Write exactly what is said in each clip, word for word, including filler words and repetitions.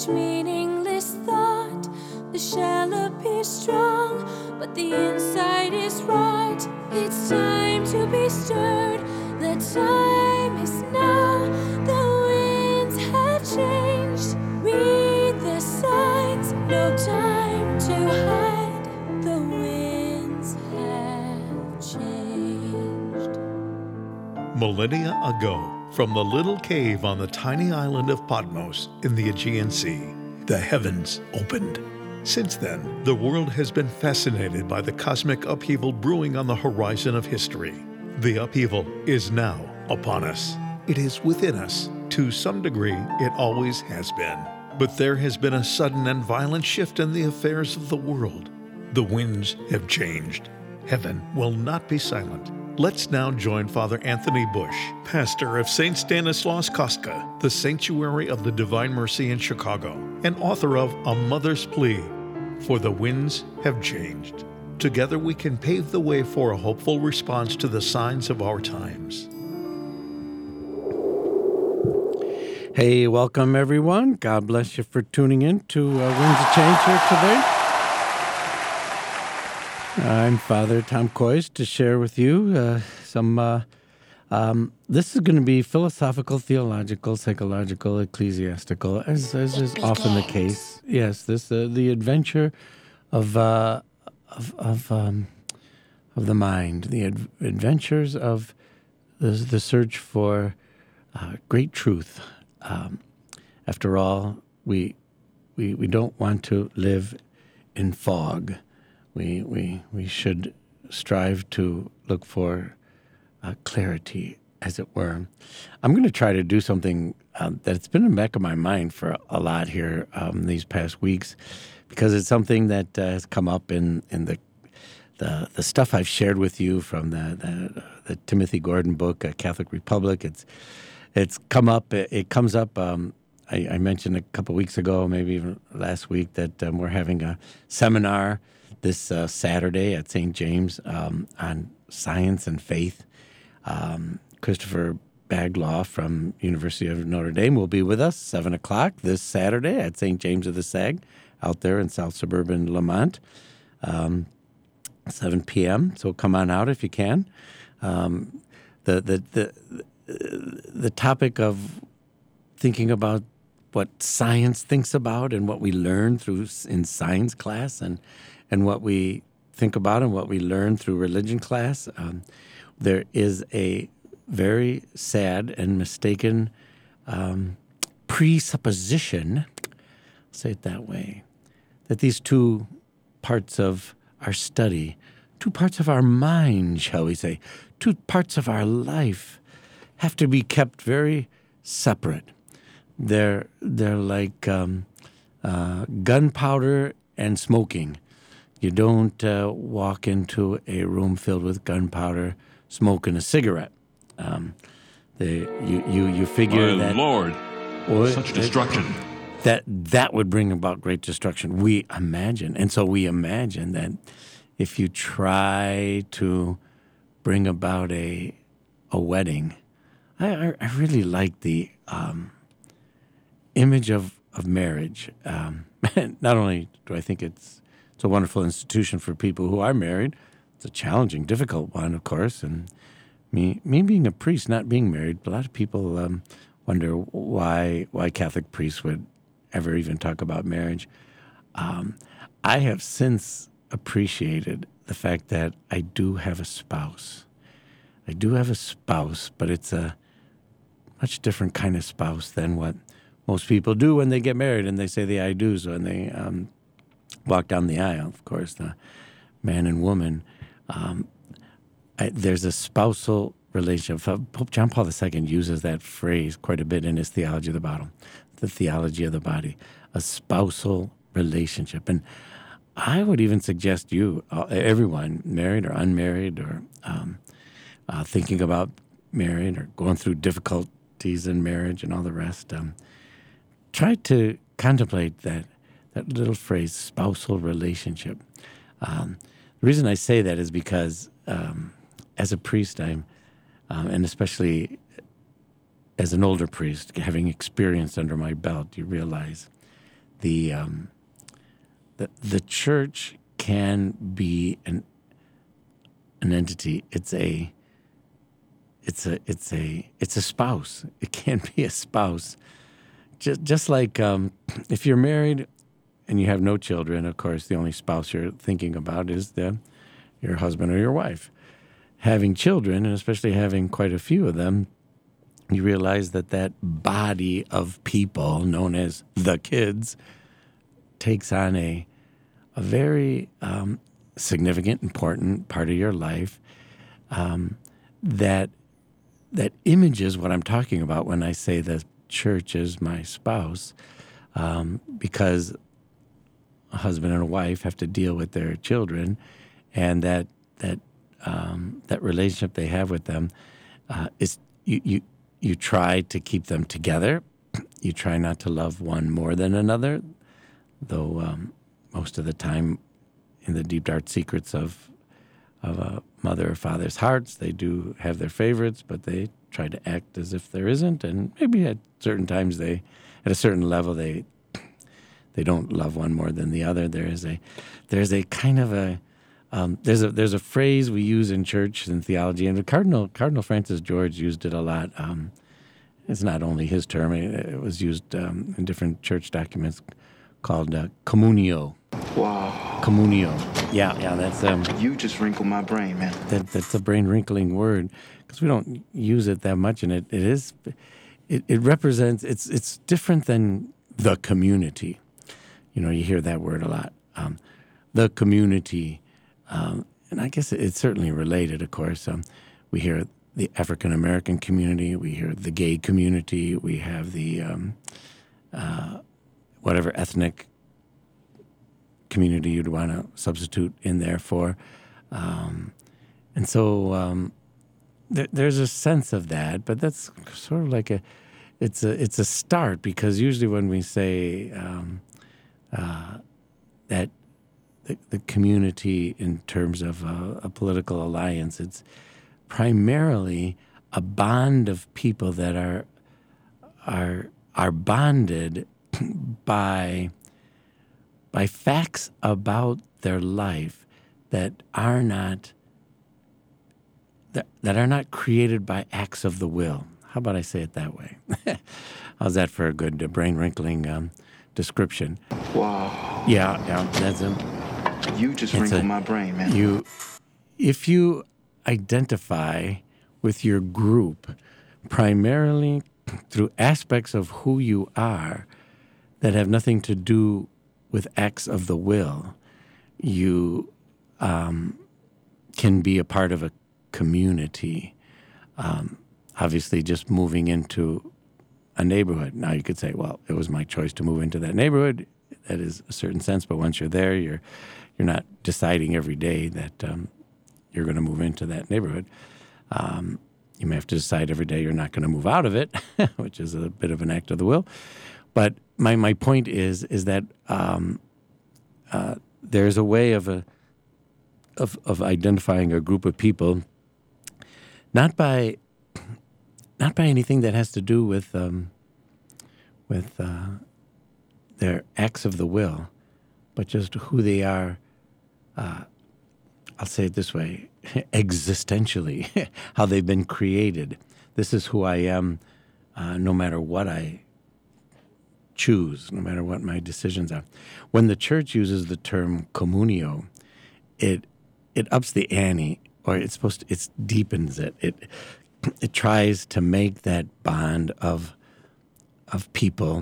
meaningless thought. The shell appears strong, but the inside is rot. It's time to be stirred. The time is now. The winds have changed. Read the signs. No time to hide. The winds have changed. Millennia ago, from the little cave on the tiny island of Patmos in the Aegean Sea, the heavens opened. Since then, the world has been fascinated by the cosmic upheaval brewing on the horizon of history. The upheaval is now upon us. It is within us. To some degree, it always has been. But there has been a sudden and violent shift in the affairs of the world. The winds have changed. Heaven will not be silent. Let's now join Father Anthony Bush, pastor of Saint Stanislaus Kostka, the Sanctuary of the Divine Mercy in Chicago, and author of A Mother's Plea, For the Winds Have Changed. Together we can pave the way for a hopeful response to the signs of our times. Hey, welcome everyone. God bless you for tuning in to uh, Winds of Change here today. I'm Father Tom Kois to share with you uh, some, uh, um, this is going to be philosophical, theological, psychological, ecclesiastical, as, as is often the case. Yes, this uh, the adventure of uh, of of, um, of the mind, the ad- adventures of the, the search for uh, great truth. Um, after all, we, we we don't want to live in fog. We we we should strive to look for uh, clarity, as it were. I'm going to try to do something uh, that's been in the back of my mind for a lot here um, these past weeks, because it's something that uh, has come up in, in the, the the stuff I've shared with you from the the, the Timothy Gordon book, uh, Catholic Republic. It's it's come up. It, it comes up. Um, I, I mentioned a couple weeks ago, maybe even last week, that um, we're having a seminar this uh, Saturday at Saint James um, on science and faith. Um, Christopher Baglaw from University of Notre Dame will be with us, seven o'clock this Saturday at Saint James of the Sag, out there in South Suburban Lamont, um, seven p.m. So come on out if you can. Um, the, the, the, the topic of thinking about what science thinks about and what we learn through in science class and and what we think about and what we learn through religion class, um, there is a very sad and mistaken um, presupposition, I'll say it that way, that these two parts of our study, two parts of our mind, shall we say, two parts of our life have to be kept very separate. They're, they're like um, uh, gunpowder and smoking. You don't uh, walk into a room filled with gunpowder smoking a cigarette. Um, they, you, you, you figure My that... Lord, or, such destruction. That, that would bring about great destruction, we imagine. And so we imagine that if you try to bring about a a wedding, I, I really like the um, image of, of marriage. Um, not only do I think it's It's a wonderful institution for people who are married. It's a challenging, difficult one, of course. And me, me being a priest, not being married, a lot of people um, wonder why why Catholic priests would ever even talk about marriage. Um, I have since appreciated the fact that I do have a spouse. I do have a spouse, but it's a much different kind of spouse than what most people do when they get married and they say the I do's when they um, walk down the aisle, of course, the man and woman. Um, I, there's a spousal relationship. Pope John Paul the Second uses that phrase quite a bit in his Theology of the Body, the theology of the body, a spousal relationship. And I would even suggest you, uh, everyone, married or unmarried or um, uh, thinking about married or going through difficulties in marriage and all the rest, um, try to contemplate that that little phrase, spousal relationship. Um, the reason I say that is because um, as a priest, I'm, um, and especially as an older priest, having experience under my belt, you realize the um, the the church can be an an entity. It's a it's a it's a it's a spouse. It can be a spouse. Just just like um, if you're married and you have no children, of course, the only spouse you're thinking about is the your husband or your wife. Having children, and especially having quite a few of them, you realize that that body of people known as the kids takes on a a very um, significant, important part of your life um, that that images what I'm talking about when I say the church is my spouse, um, because a husband and a wife have to deal with their children, and that that um, that relationship they have with them uh, is you, you you try to keep them together. You try not to love one more than another, though um, most of the time, in the deep dark secrets of of a mother or father's hearts, they do have their favorites, but they try to act as if there isn't, and maybe at certain times they, at a certain level, they they don't love one more than the other. There is a there's a kind of a um, there's a there's a phrase we use in church and theology, and the Cardinal Cardinal Francis George used it a lot. Um, it's not only his term; it, it was used um, in different church documents, called uh, communio. Wow. Communio. Yeah, yeah, that's um. You just wrinkled my brain, man. That that's a brain wrinkling word because we don't use it that much, and it, it is, it, it represents. It's it's different than the community. You know, you hear that word a lot. Um, the community, um, and I guess it, it's certainly related. Of course, um, we hear the African American community, we hear the gay community, we have the um, uh, whatever ethnic community you'd want to substitute in there for. Um, and so um, th- there's a sense of that, but that's sort of like a, it's a, it's a start, because usually when we say um, uh, that the, the community in terms of a, a political alliance, it's primarily a bond of people that are, are, are bonded by by facts about their life that are not that, that are not created by acts of the will. How about I say it that way? How's that for a good uh, brain wrinkling um, description? Wow. Yeah, yeah, that's a. You just it's wrinkled a- my brain, man. You, if you identify with your group primarily through aspects of who you are that have nothing to do with acts of the will, you um, can be a part of a community. Um, obviously, just moving into a neighborhood. Now, you could say, well, it was my choice to move into that neighborhood. That is a certain sense, but once you're there, you're you're not deciding every day that um, you're going to move into that neighborhood. Um, you may have to decide every day you're not going to move out of it, which is a bit of an act of the will. But my, my point is is that um, uh, there's a way of a of of identifying a group of people, not by not by anything that has to do with um, with uh, their acts of the will, but just who they are. Uh, I'll say it this way: existentially, how they've been created. This is who I am, uh, no matter what I choose, no matter what my decisions are. When the church uses the term communio, it it ups the ante, or it's supposed to, it deepens it. It it tries to make that bond of of people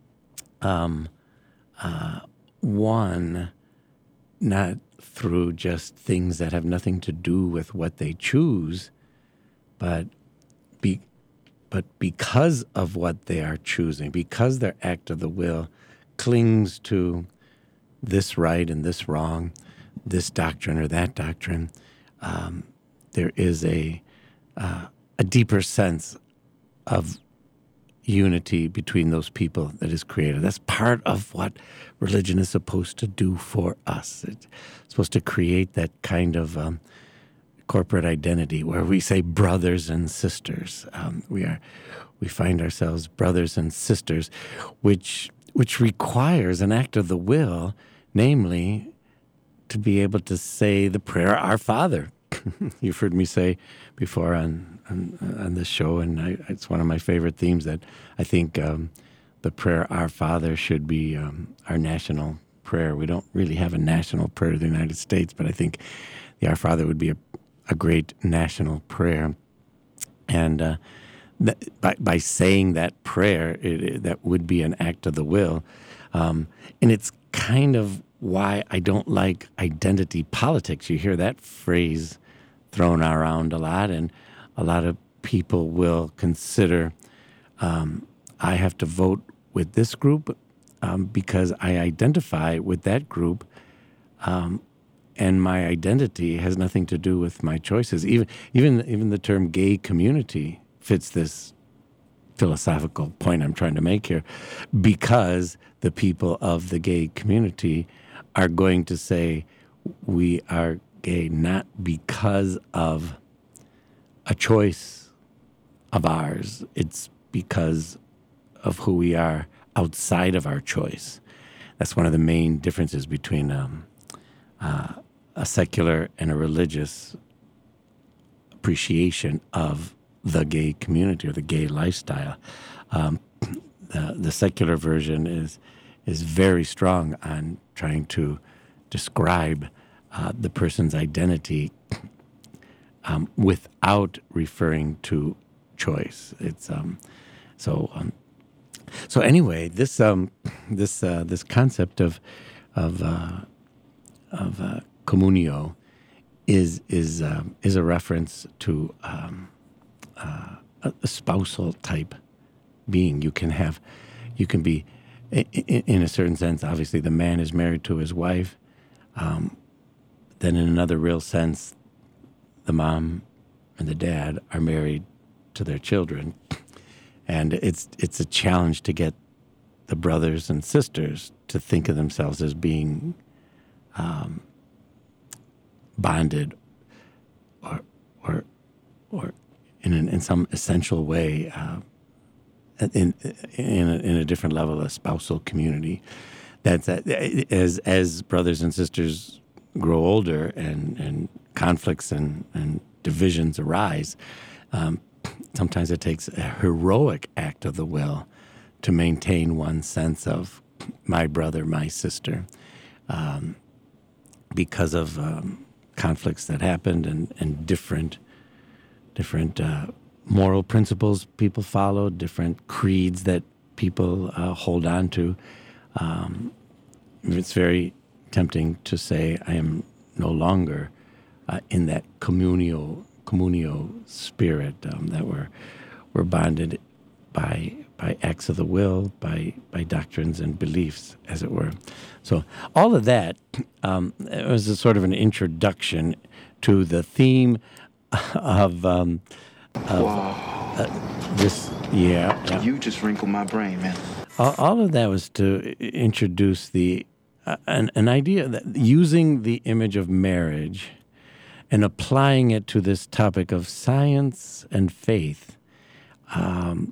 um, uh, one, not through just things that have nothing to do with what they choose, but be But because of what they are choosing, because their act of the will clings to this right and this wrong, this doctrine or that doctrine, um, there is a uh, a deeper sense of unity between those people that is created. That's part of what religion is supposed to do for us. It's supposed to create that kind of um, corporate identity where we say brothers and sisters. Um, we are, we find ourselves brothers and sisters, which which requires an act of the will, namely to be able to say the prayer, Our Father. You've heard me say before on on, on this show, and I, it's one of my favorite themes that I think um, the prayer, Our Father, should be um, our national prayer. We don't really have a national prayer in the United States, but I think the Our Father would be a, a great national prayer. And uh, that, by, by saying that prayer, it, it, that would be an act of the will. Um, and it's kind of why I don't like identity politics. You hear that phrase thrown around a lot, and a lot of people will consider, um, I have to vote with this group um, because I identify with that group, um, and my identity has nothing to do with my choices. Even even even the term gay community fits this philosophical point I'm trying to make here, because the people of the gay community are going to say we are gay not because of a choice of ours. It's because of who we are outside of our choice. That's one of the main differences between um, uh, a secular and a religious appreciation of the gay community or the gay lifestyle. Um, the, the secular version is is very strong on trying to describe uh, the person's identity um, without referring to choice. It's um, so um, so anyway. This um, this uh, this concept of of uh, of uh, communio is is uh, is a reference to um, uh, a spousal type being. You can have, you can be. In a certain sense, obviously, the man is married to his wife. Um, then in another real sense, the mom and the dad are married to their children. And it's it's a challenge to get the brothers and sisters to think of themselves as being um, bonded or or or in an, in some essential way uh, in in a, in a different level of spousal community. That's that as as brothers and sisters grow older and, and conflicts and, and divisions arise, um, sometimes it takes a heroic act of the will to maintain one's sense of my brother, my sister, um, because of um, conflicts that happened and, and different different uh, moral principles people follow, different creeds that people uh, hold on to. Um, it's very tempting to say I am no longer uh, in that communio communio spirit, um, that we're we're bonded by by acts of the will, by by doctrines and beliefs, as it were. So all of that um, was a sort of an introduction to the theme of um, of Wow. uh, this. Yeah, yeah. You just wrinkled my brain, man. All, all of that was to introduce the uh, an, an idea that using the image of marriage and applying it to this topic of science and faith. Um,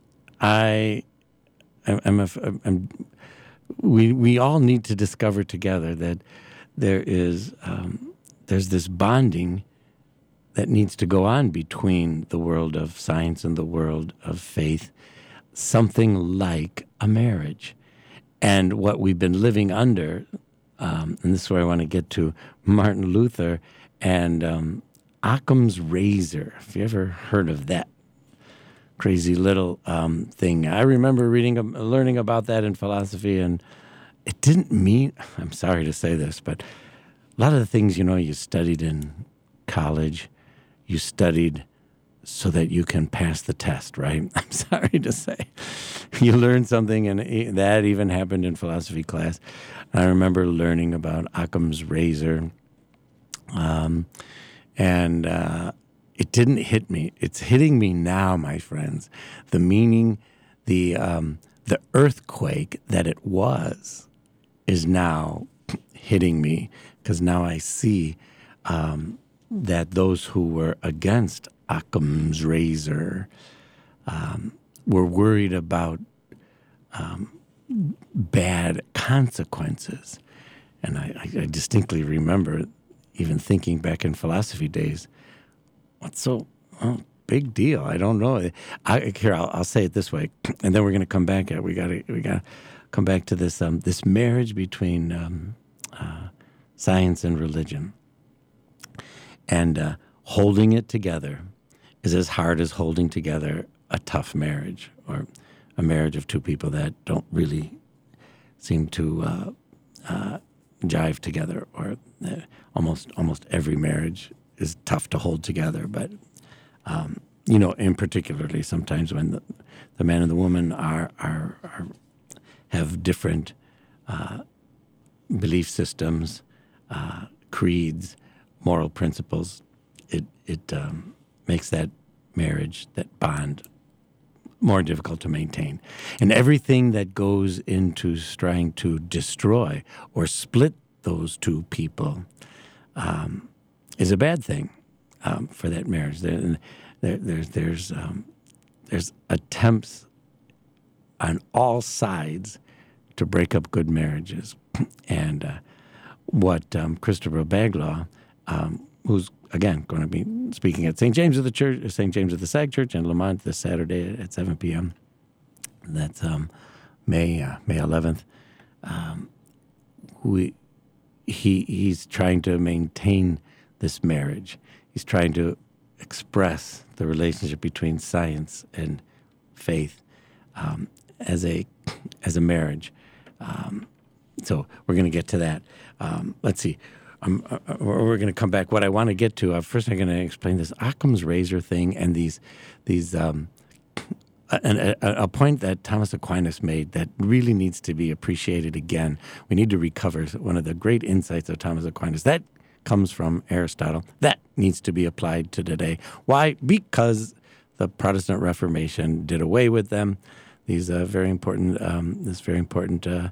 I, I'm, a, I'm, we we all need to discover together that there is um, there's this bonding that needs to go on between the world of science and the world of faith, something like a marriage. And what we've been living under, um, and this is where I want to get to Martin Luther and um, Occam's razor. Have you ever heard of that crazy little um, thing? I remember reading, learning about that in philosophy, and it didn't mean, I'm sorry to say this, but a lot of the things, you know, you studied in college, you studied so that you can pass the test, right? I'm sorry to say. You learn something, and that even happened in philosophy class. I remember learning about Occam's razor, um, and uh, it didn't hit me. It's hitting me now, my friends. The meaning, the um, the earthquake that it was is now hitting me, because now I see um, that those who were against Occam's razor um, were worried about um, bad consequences. And I, I distinctly remember even thinking back in philosophy days, what's so oh, big deal? I don't know. I, here, I'll, I'll say it this way, and then we're going to come back at we got to we got to come back to this um, this marriage between um, uh, science and religion, and uh, holding it together is as hard as holding together a tough marriage or a marriage of two people that don't really seem to uh, uh, jive together, or uh, almost almost every marriage is tough to hold together. But um, you know, in particularly sometimes when the, the man and the woman are are, are have different uh, belief systems, uh, creeds, moral principles, it it um, makes that marriage, that bond, more difficult to maintain. And everything that goes into trying to destroy or split those two people um, is a bad thing um, for that marriage. There, there, there's there's um, there's attempts on all sides to break up good marriages, and uh, what um, Christopher Baglaw, um, who's again going to be speaking at Saint James of the Church, Saint James of the Sag Church in Lamont this Saturday at seven p.m. That's um, May uh, May eleventh. Um, we he he's trying to maintain this marriage. He's trying to express the relationship between science and faith um, as a as a marriage. Um, so we're going to get to that. Um, let's see. Um, uh, we're going to come back. What I want to get to uh, first, I'm going to explain this Occam's razor thing and these these um, a, a, a point that Thomas Aquinas made that really needs to be appreciated again. We need to recover one of the great insights of Thomas Aquinas. That comes from Aristotle. That needs to be applied to today. Why? Because the Protestant Reformation did away with them. These uh, very important, um, this very important uh,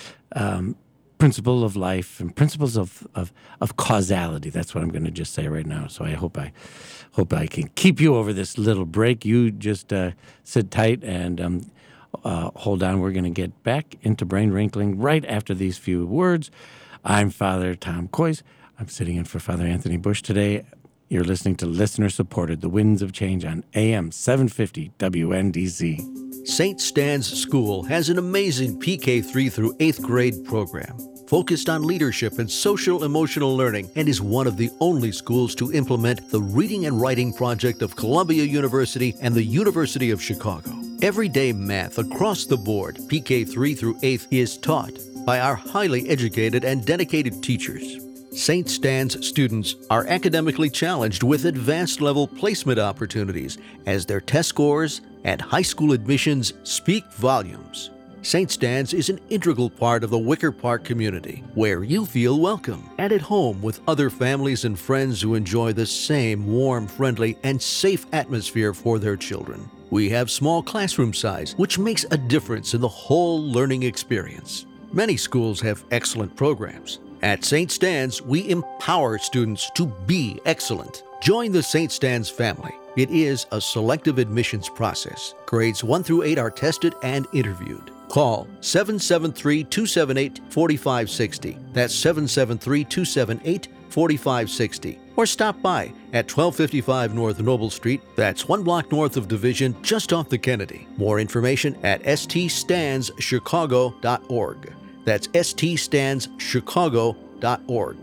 um, principle of life and principles of, of, of causality. That's what I'm going to just say right now. So I hope I hope I can keep you over this little break. You just uh, sit tight and um, uh, hold on. We're going to get back into brain wrinkling right after these few words. I'm Father Tom Kois. I'm sitting in for Father Anthony Bush today. You're listening to listener-supported The Winds of Change on A M seven fifty W N D Z. Saint Stan's School has an amazing P K three through eighth grade program focused on leadership and social-emotional learning, and is one of the only schools to implement the Reading and Writing Project of Columbia University and the University of Chicago. Everyday math across the board, P K three through eighth, is taught by our highly educated and dedicated teachers. Saint Stan's students are academically challenged with advanced level placement opportunities as their test scores and high school admissions speak volumes. Saint Stan's is an integral part of the Wicker Park community, where you feel welcome and at home with other families and friends who enjoy the same warm, friendly, and safe atmosphere for their children. We have small classroom size, which makes a difference in the whole learning experience. Many schools have excellent programs. At Saint Stan's, we empower students to be excellent. Join the Saint Stan's family. It is a selective admissions process. Grades one through eight are tested and interviewed. Call seven seven three, two seven eight, four five six zero. That's seven seven three, two seven eight, four five six zero. Or stop by at twelve fifty-five North Noble Street. That's one block north of Division, just off the Kennedy. More information at s t stans chicago dot org. That's s t stans chicago dot org.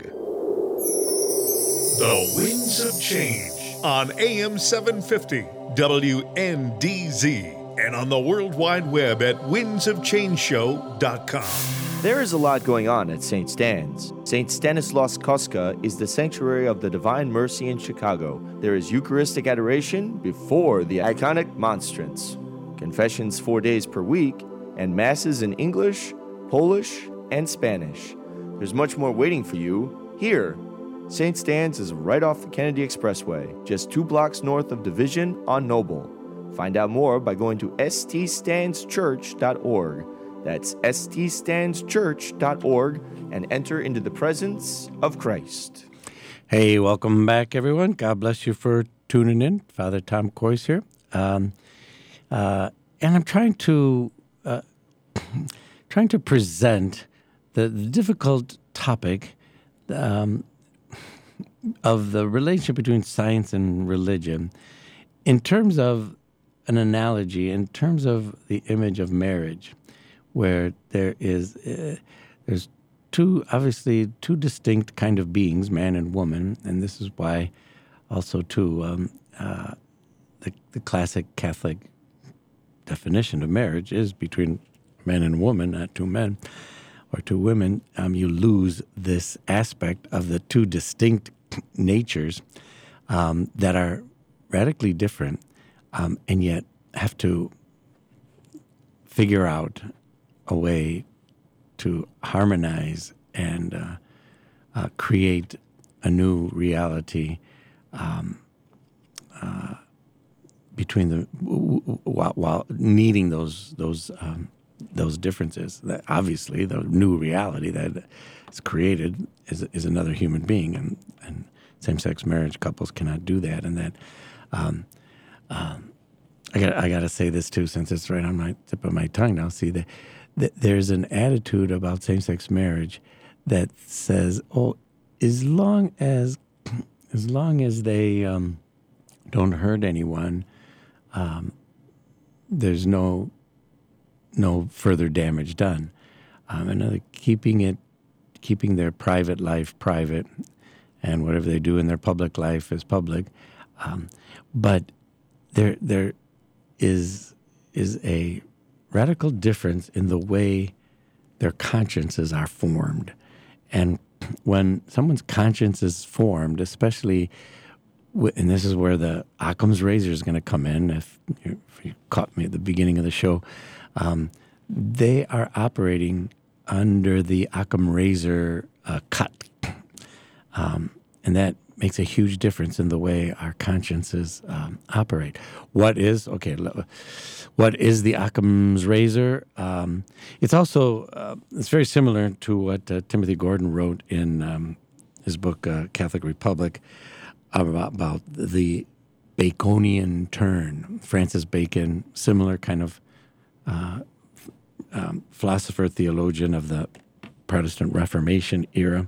The Winds of Change on A M seven fifty W N D Z and on the World Wide Web at winds of change show dot com. There is a lot going on at Saint Stan's. Saint Stanislaus Kostka is the sanctuary of the Divine Mercy in Chicago. There is Eucharistic adoration before the iconic monstrance, confessions four days per week, and masses in English, Polish, and Spanish. There's much more waiting for you here. Saint Stan's is right off the Kennedy Expressway, just two blocks north of Division on Noble. Find out more by going to s t stans church dot org. That's s t stans church dot org and enter into the presence of Christ. Hey, welcome back, everyone. God bless you for tuning in. Father Tom Kois here. Um, uh, and I'm trying to uh, trying to present the, the difficult topic um, of the relationship between science and religion in terms of an analogy, in terms of the image of marriage, where there is uh, there's two, obviously, two distinct kind of beings, man and woman, and this is why also, too, um, uh, the, the classic Catholic definition of marriage is between man and woman, not two men or two women. Um, you lose this aspect of the two distinct natures um, that are radically different um, and yet have to figure out a way to harmonize and uh, uh, create a new reality um, uh, between the while, while needing those those um, those differences. That obviously, the new reality that is created is is another human being, and, and same-sex marriage couples cannot do that. And that um, um, I got I got to say this too, since it's right on my tip of my tongue now. See that. There's an attitude about same-sex marriage that says, "Oh, as long as, as long as they um, don't hurt anyone, um, there's no, no further damage done." Um, another keeping it, keeping their private life private, and whatever they do in their public life is public. Um, but there, there is is a radical difference in the way their consciences are formed. And when someone's conscience is formed, especially, w- and this is where the Occam's razor is going to come in, if you, if you caught me at the beginning of the show, um, they are operating under the Occam razor uh, cut. Um, and that makes a huge difference in the way our consciences um, operate. What is, okay, what is the Occam's razor? Um, it's also, uh, it's very similar to what uh, Timothy Gordon wrote in um, his book, uh, Catholic Republic, about, about the Baconian turn. Francis Bacon, similar kind of uh, um, philosopher, theologian of the Protestant Reformation era.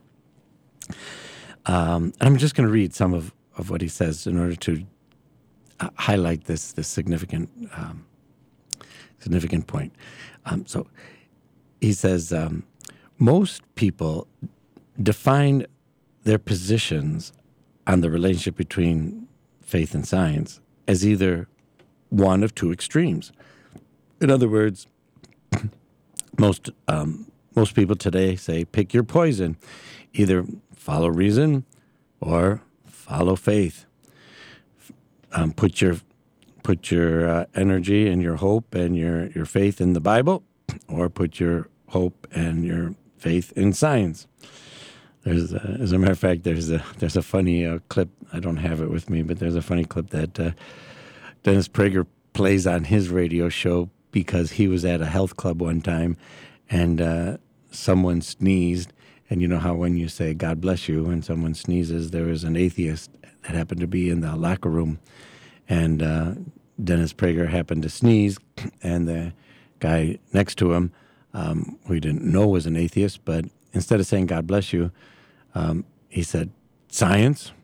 Um, and I'm just going to read some of, of what he says in order to uh, highlight this this significant um, significant point. Um, so he says, um, most people define their positions on the relationship between faith and science as either one of two extremes. In other words, most um, most people today say, pick your poison. Either follow reason or follow faith. Um, put your put your uh, energy and your hope and your, your faith in the Bible, or put your hope and your faith in science. There's, a, as a matter of fact, there's a there's a funny uh, clip. I don't have it with me, but there's a funny clip that uh, Dennis Prager plays on his radio show because he was at a health club one time, and uh, someone sneezed. And you know how when you say, God bless you, when someone sneezes, there was an atheist that happened to be in the locker room. And uh, Dennis Prager happened to sneeze, and the guy next to him, um, who he didn't know was an atheist, but instead of saying, God bless you, um, he said, science,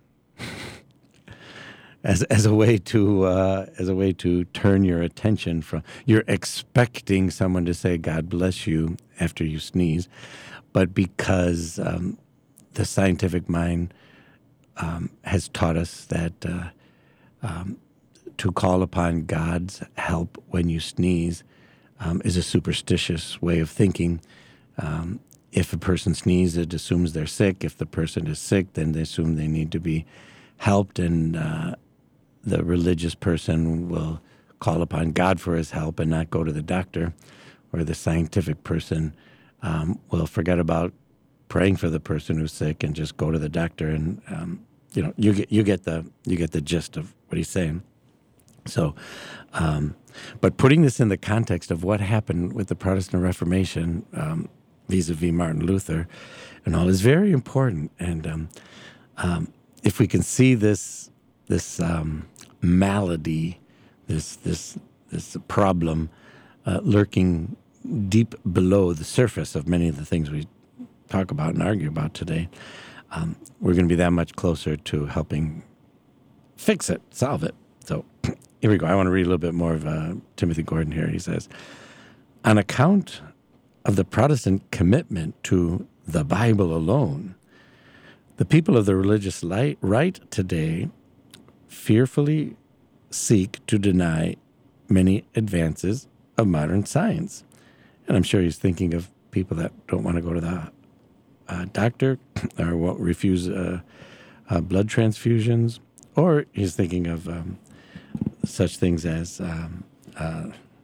as as a way to uh, as a way to turn your attention from, you're expecting someone to say, God bless you after you sneeze. But because um, the scientific mind um, has taught us that uh, um, to call upon God's help when you sneeze um, is a superstitious way of thinking. Um, if a person sneezes, it assumes they're sick. If the person is sick, then they assume they need to be helped, and uh, the religious person will call upon God for his help and not go to the doctor, or the scientific person Um, will forget about praying for the person who's sick and just go to the doctor. And um, you know, you get you get the you get the gist of what he's saying. So, um, but putting this in the context of what happened with the Protestant Reformation um, vis-a-vis Martin Luther and all is very important. And um, um, if we can see this this um, malady, this this this problem uh, lurking deep below the surface of many of the things we talk about and argue about today, um, we're going to be that much closer to helping fix it, solve it. So here we go. I want to read a little bit more of uh, Timothy Gordon here. He says, on account of the Protestant commitment to the Bible alone, the people of the religious light, right today fearfully seek to deny many advances of modern science. And I'm sure he's thinking of people that don't want to go to the uh, doctor or won't refuse uh, uh, blood transfusions, or he's thinking of um, such things as um, uh,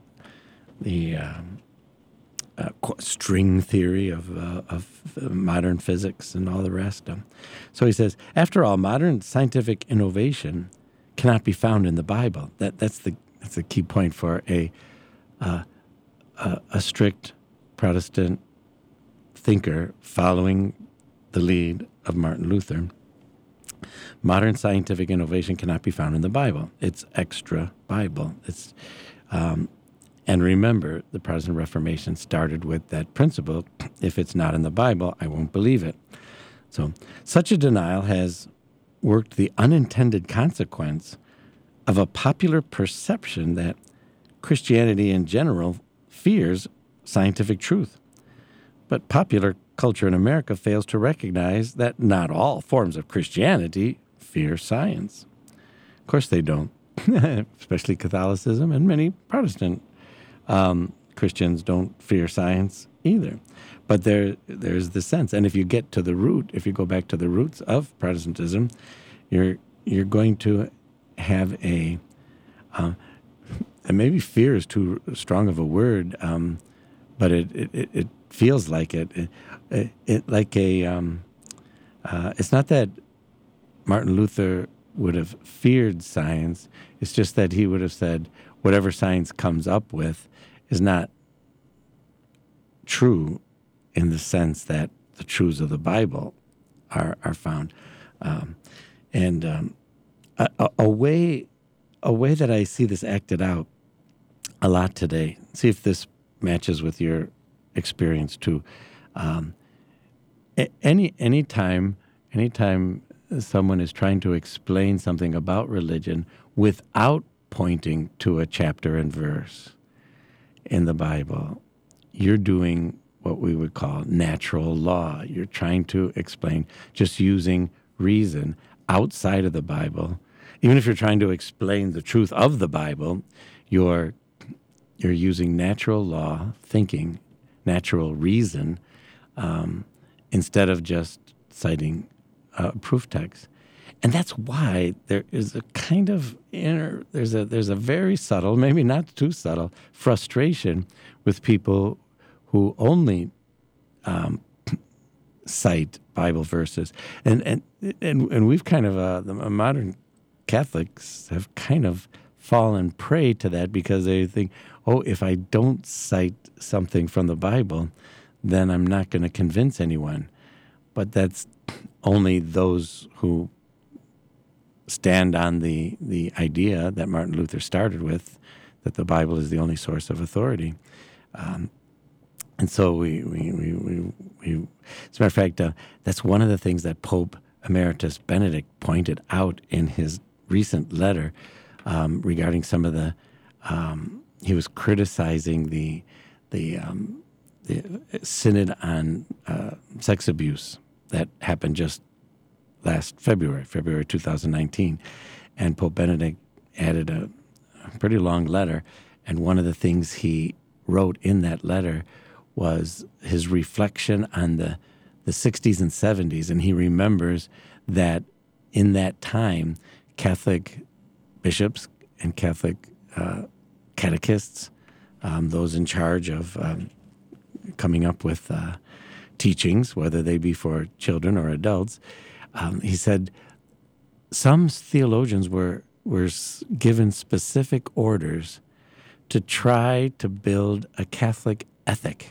the um, uh, string theory of, uh, of modern physics and all the rest. Um, so he says, after all, modern scientific innovation cannot be found in the Bible. That that's the that's the key point for a uh, a, a strict Protestant thinker following the lead of Martin Luther. Modern scientific innovation cannot be found in the Bible. It's extra Bible. It's um, and remember, the Protestant Reformation started with that principle: if it's not in the Bible, I won't believe it. So, such a denial has worked the unintended consequence of a popular perception that Christianity in general fears scientific truth. But popular culture in America fails to recognize that not all forms of Christianity fear science. Of course they don't, especially Catholicism, and many Protestant um, Christians don't fear science either. But there, there's the sense, and if you get to the root, if you go back to the roots of Protestantism, you're you're going to have a, uh, and maybe fear is too strong of a word, um, but it, it, it feels like it, it, it, it like a, um, uh, it's not that Martin Luther would have feared science, it's just that he would have said whatever science comes up with is not true in the sense that the truths of the Bible are are found. Um, and um, a, a way a way that I see this acted out a lot today, see if this matches with your experience too. Um, any anytime, anytime someone is trying to explain something about religion without pointing to a chapter and verse in the Bible, you're doing what we would call natural law. You're trying to explain just using reason outside of the Bible. Even if you're trying to explain the truth of the Bible, you're you're using natural law thinking, natural reason, um, instead of just citing uh, proof text. And that's why there is a kind of inner, there's a there's a very subtle, maybe not too subtle, frustration with people who only um, cite Bible verses, and and and, and we've kind of uh, the modern Catholics have kind of fallen prey to that because they think, oh, if I don't cite something from the Bible, then I'm not going to convince anyone. But that's only those who stand on the the idea that Martin Luther started with, that the Bible is the only source of authority. Um, and so we, we, we, we, we, as a matter of fact, uh, that's one of the things that Pope Emeritus Benedict pointed out in his recent letter um, regarding some of the, um, he was criticizing the, the, um, the synod on uh, sex abuse that happened just last February, February two thousand nineteen. And Pope Benedict added a, a pretty long letter. And one of the things he wrote in that letter was his reflection on the, the sixties and seventies. And he remembers that in that time, Catholic bishops and Catholic uh, catechists, um, those in charge of um, coming up with uh, teachings, whether they be for children or adults, um, he said some theologians were, were given specific orders to try to build a Catholic ethic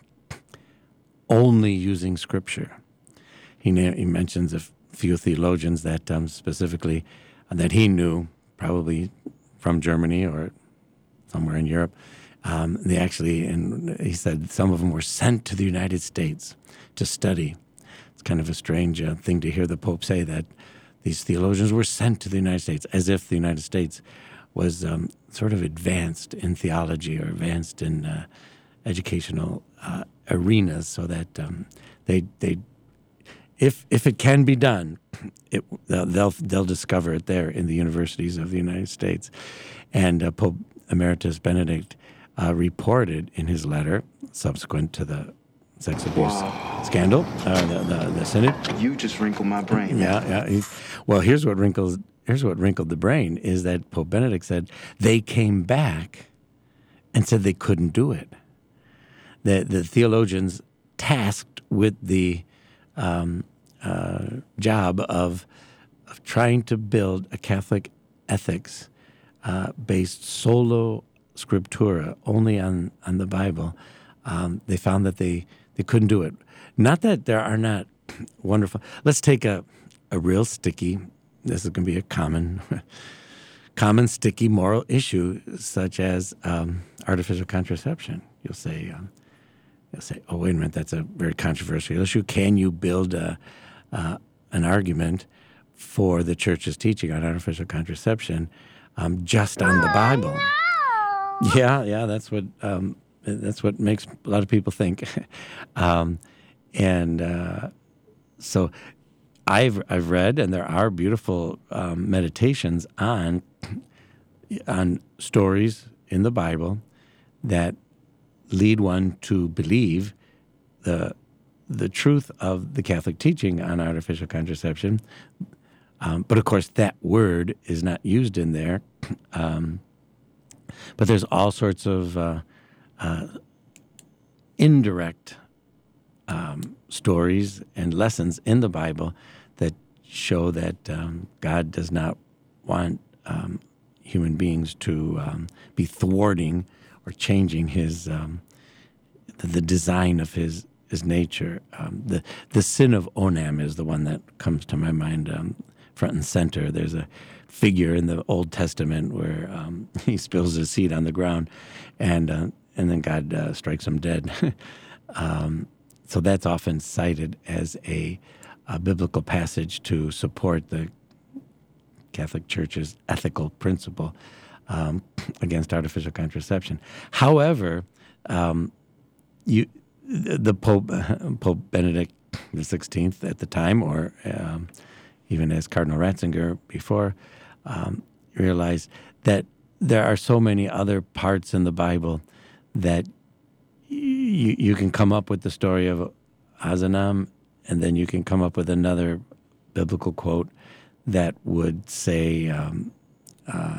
only using Scripture. He, na- he mentions a few theologians that um, specifically uh, that he knew, probably from Germany or somewhere in Europe, Um, they actually, and he said some of them were sent to the United States to study. It's kind of a strange uh, thing to hear the Pope say that these theologians were sent to the United States, as if the United States was um, sort of advanced in theology or advanced in uh, educational uh, arenas, so that um, they they if if it can be done, it, they'll, they'll they'll discover it there in the universities of the United States. And uh, Pope Emeritus Benedict uh, reported in his letter, subsequent to the sex abuse Wow. scandal, uh, the, the the synod. You just wrinkled my brain. Yeah, yeah. he- Well, here's what wrinkles here's what wrinkled the brain is that Pope Benedict said they came back and said they couldn't do it. The the theologians tasked with the um, uh, job of of trying to build a Catholic ethics uh, based solo scriptura, only on on the Bible. Um, they found that they they couldn't do it. Not that there are not wonderful. Let's take a a real sticky. This is going to be a common. Common sticky moral issue, such as um, artificial contraception. You'll say, um, you'll say, "Oh, wait a minute, that's a very controversial issue. Can you build a, uh, an argument for the Church's teaching on artificial contraception um, just on the Bible?" Yeah, yeah, that's what um, that's what makes a lot of people think, um, and uh, so I've I've read, and there are beautiful um, meditations on on stories in the Bible that lead one to believe the the truth of the Catholic teaching on artificial contraception. Um, but of course, that word is not used in there. Um, but there's all sorts of uh, uh, indirect um, stories and lessons in the Bible that show that um, God does not want um, human beings to um, be thwarting or changing his um, the, the design of his his nature. Um, the the sin of Onam is the one that comes to my mind um, front and center. There's a figure in the Old Testament where um, he spills his seed on the ground, and uh, and then God uh, strikes him dead. um, so that's often cited as a, a biblical passage to support the Catholic Church's ethical principle um, against artificial contraception. However, um, you, the Pope, Pope Benedict the Sixteenth at the time, or um, even as Cardinal Ratzinger before, um, realized that there are so many other parts in the Bible that you, you can come up with the story of Azanam, and then you can come up with another biblical quote that would say, um, uh,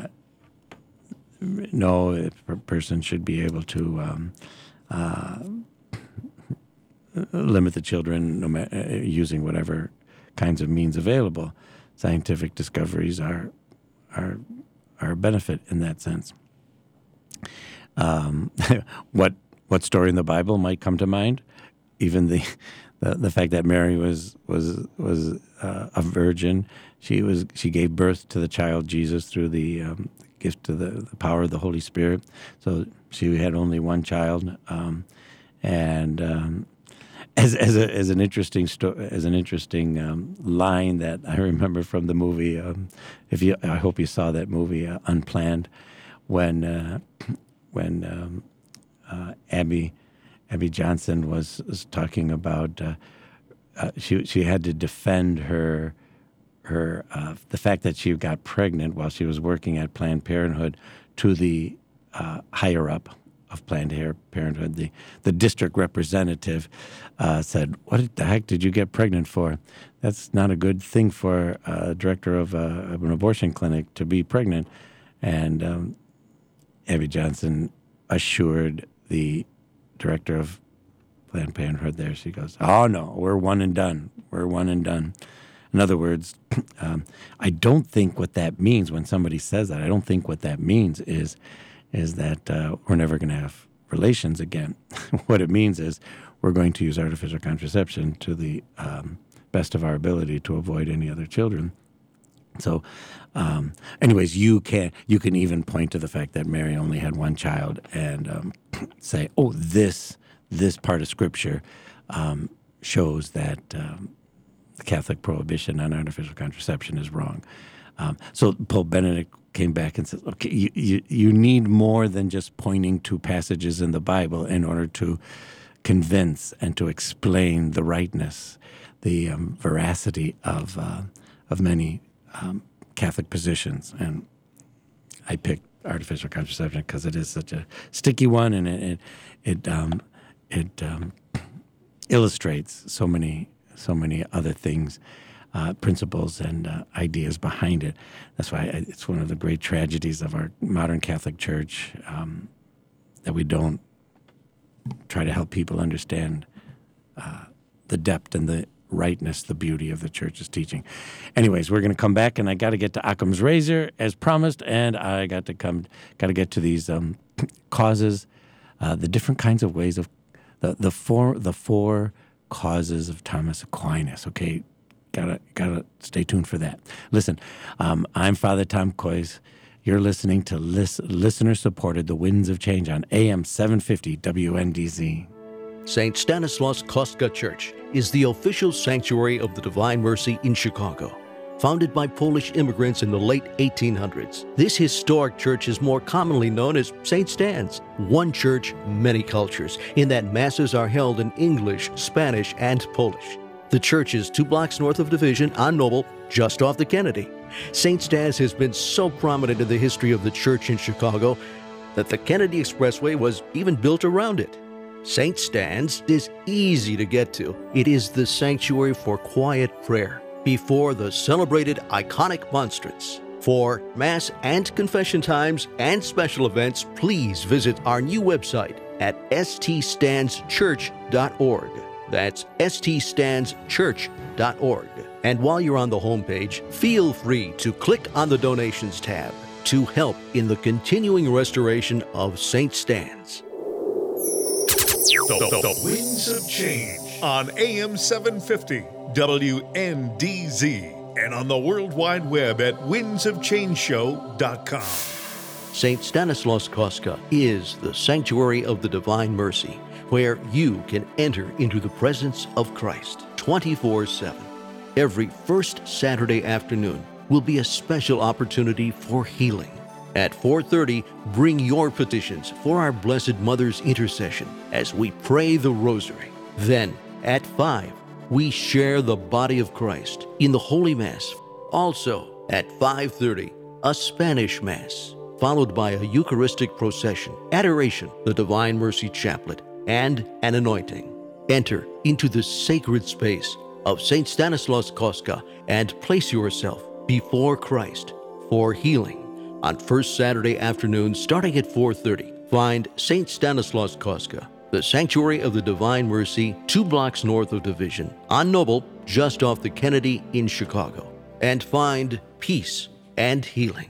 no, a person should be able to um, uh, limit the children no ma- uh, using whatever kinds of means available. Scientific discoveries are are are a benefit in that sense. Um, what what story in the Bible might come to mind? Even the the, the fact that Mary was was was uh, a virgin. She was she gave birth to the child Jesus through the um, gift of the, the power of the Holy Spirit. So she had only one child, um, and um, as as a, as an interesting sto- as an interesting um, line that I remember from the movie. Um, if you, I hope you saw that movie, uh, Unplanned, when uh, when um, uh, Abby Abby Johnson was, was talking about uh, uh, she she had to defend her. her uh, the fact that she got pregnant while she was working at Planned Parenthood to the uh, higher up of Planned Parenthood, the, the district representative uh, said, "What the heck did you get pregnant for? That's not a good thing for a director of, a, of an abortion clinic to be pregnant." And um, Abby Johnson assured the director of Planned Parenthood there, she goes, "Oh no, we're one and done. We're one and done." In other words, um, I don't think what that means when somebody says that, I don't think what that means is is that uh, we're never going to have relations again. What it means is we're going to use artificial contraception to the um, best of our ability to avoid any other children. So, um, anyways, you can you can even point to the fact that Mary only had one child and um, say, oh, this this part of Scripture um, shows that um, the Catholic prohibition on artificial contraception is wrong. Um, so Pope Benedict came back and said, okay, you, you, you need more than just pointing to passages in the Bible in order to convince and to explain the rightness, the um, veracity of uh, of many um, Catholic positions. And I picked artificial contraception because it is such a sticky one, and it it it, um, it um, illustrates so many so many other things, uh, principles and uh, ideas behind it. That's why I, it's one of the great tragedies of our modern Catholic Church um, that we don't try to help people understand uh, the depth and the rightness, the beauty of the Church's teaching. Anyways, we're going to come back, and I got to get to Occam's razor as promised, and I got to come, got to get to these um, causes, uh, the different kinds of ways of the the four the four causes of Thomas Aquinas. Okay, gotta gotta stay tuned for that. Listen, um, I'm Father Tom Kois. You're listening to lis- listener-supported The Winds of Change on A M seven fifty W N D Z. Saint Stanislaus Kostka Church is the official sanctuary of the Divine Mercy in Chicago. Founded by Polish immigrants in the late eighteen hundreds, this historic church is more commonly known as Saint Stan's. One church, many cultures, in that masses are held in English, Spanish, and Polish. The church is two blocks north of Division on Noble, just off the Kennedy. Saint Stan's has been so prominent in the history of the church in Chicago that the Kennedy Expressway was even built around it. Saint Stan's is easy to get to. It is the sanctuary for quiet prayer before the celebrated iconic monstrance. For Mass and confession times and special events, please visit our new website at s t stands church dot org. That's s t stands church dot org. And while you're on the homepage, feel free to click on the Donations tab to help in the continuing restoration of Saint Stan's. The, the, the Winds of Change on A M seven fifty W N D Z and on the World Wide Web at winds of change show dot com. Saint Stanislaus Kostka is the sanctuary of the Divine Mercy, where you can enter into the presence of Christ twenty-four seven. Every first Saturday afternoon will be a special opportunity for healing. At four thirty, bring your petitions for our Blessed Mother's intercession as we pray the Rosary. Then, at five, we share the body of Christ in the Holy Mass. Also, at five thirty, a Spanish Mass, followed by a Eucharistic procession, adoration, the Divine Mercy Chaplet, and an anointing. Enter into the sacred space of Saint Stanislaus Kostka and place yourself before Christ for healing. On first Saturday afternoon, starting at four thirty, find Saint Stanislaus Kostka, the Sanctuary of the Divine Mercy, two blocks north of Division, on Noble, just off the Kennedy in Chicago, and find peace and healing.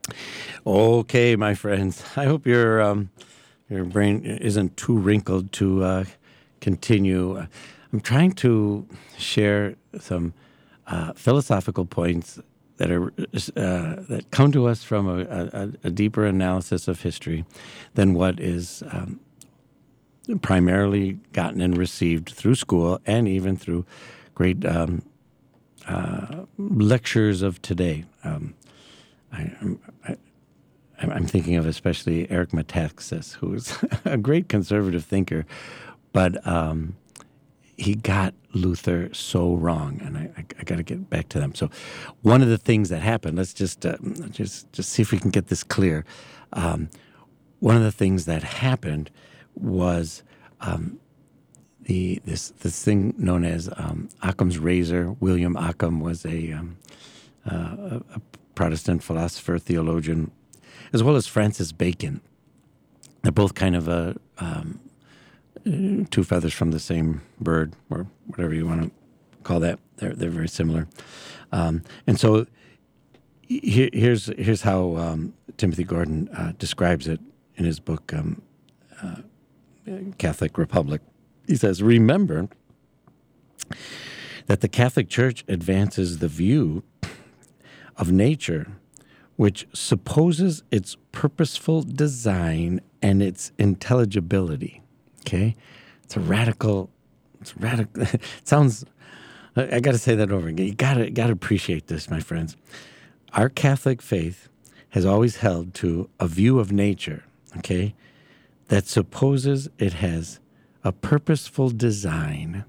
Okay, my friends, I hope your um, your brain isn't too wrinkled to uh, continue. I'm trying to share some uh, philosophical points that are uh, that come to us from a, a, a deeper analysis of history than what is um, primarily gotten and received through school and even through great um, uh, lectures of today. Um, I, I, I'm thinking of especially Eric Metaxas, who is a great conservative thinker, but um, he got Luther so wrong, and I, I, I got to get back to them. So, one of the things that happened, let's just uh, just just see if we can get this clear. Um, one of the things that happened was um, the this this thing known as um, Occam's razor. William Occam was a, um, uh, a Protestant philosopher, theologian, as well as Francis Bacon. They're both kind of a um, two feathers from the same bird, or whatever you want to call that. They're they're very similar, um, and so here, here's here's how um, Timothy Gordon uh, describes it in his book um, uh, Catholic Republic. He says, "Remember that the Catholic Church advances the view of nature, which supposes its purposeful design and its intelligibility. Okay? It's a radical, it's radical, it sounds, I, I got to say that over again. You got to got to appreciate this, my friends. Our Catholic faith has always held to a view of nature, okay, that supposes it has a purposeful design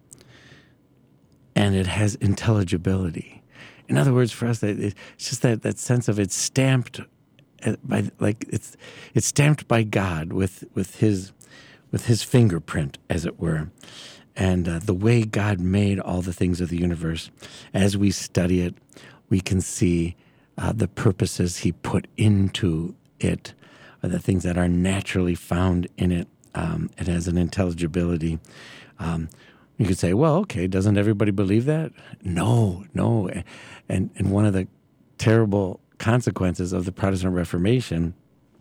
and it has intelligibility. In other words, for us, it's just that, that sense of it's stamped by, like it's it's stamped by God with with his with his fingerprint, as it were, and uh, the way God made all the things of the universe. As we study it, we can see uh, the purposes he put into it, or the things that are naturally found in it. Um, it has an intelligibility. Um, you could say, well, okay, doesn't everybody believe that? No, no. And and one of the terrible consequences of the Protestant Reformation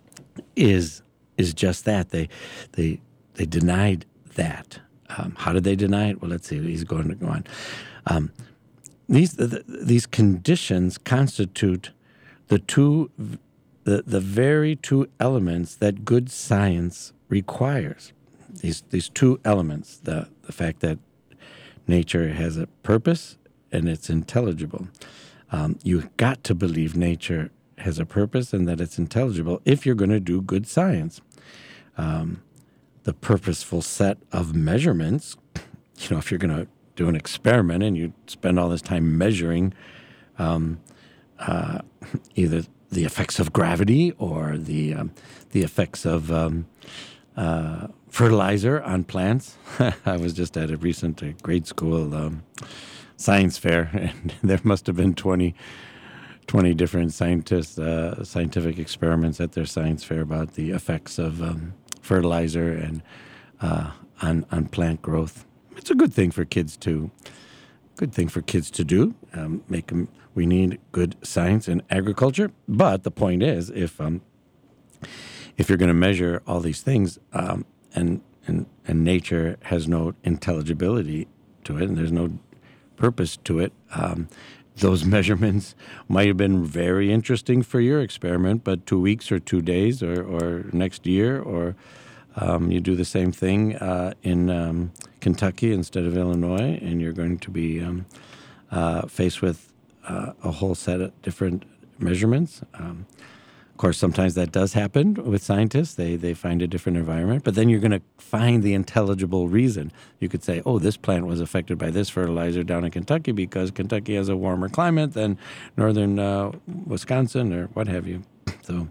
is is just that. They they they denied that. Um, how did they deny it? Well, let's see. He's going to go on. Um, these the, these conditions constitute the two the the very two elements that good science requires. These these two elements: the the fact that nature has a purpose and it's intelligible. Um, you've got to believe nature has a purpose and that it's intelligible if you're going to do good science. Um, the purposeful set of measurements, you know, if you're going to do an experiment and you spend all this time measuring um, uh, either the effects of gravity or the um, the effects of um, uh, fertilizer on plants. I was just at a recent uh, grade school um, science fair, and there must have been twenty, twenty different scientists, uh, scientific experiments at their science fair about the effects of um, fertilizer and uh, on on plant growth. It's a good thing for kids to, good thing for kids to do. Um, make them. We need good science in agriculture. But the point is, if um, if you're going to measure all these things, um, and and and nature has no intelligibility to it, and there's no purpose to it, um, those measurements might have been very interesting for your experiment, but two weeks or two days or, or next year, or um, you do the same thing uh, in um, Kentucky instead of Illinois, and you're going to be um, uh, faced with uh, a whole set of different measurements. Um, Of course, sometimes that does happen with scientists. They they find a different environment, but then you're going to find the intelligible reason. You could say, oh, this plant was affected by this fertilizer down in Kentucky because Kentucky has a warmer climate than northern uh, Wisconsin or what have you. So,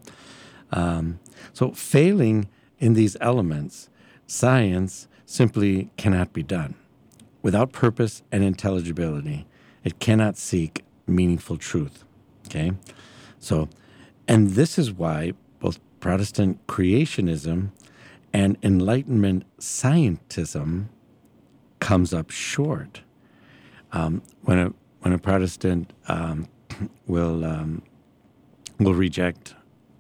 um, so failing in these elements, science simply cannot be done. Without purpose and intelligibility, it cannot seek meaningful truth. Okay? So, and this is why both Protestant creationism and Enlightenment scientism comes up short. Um, when a when a Protestant um, will um, will reject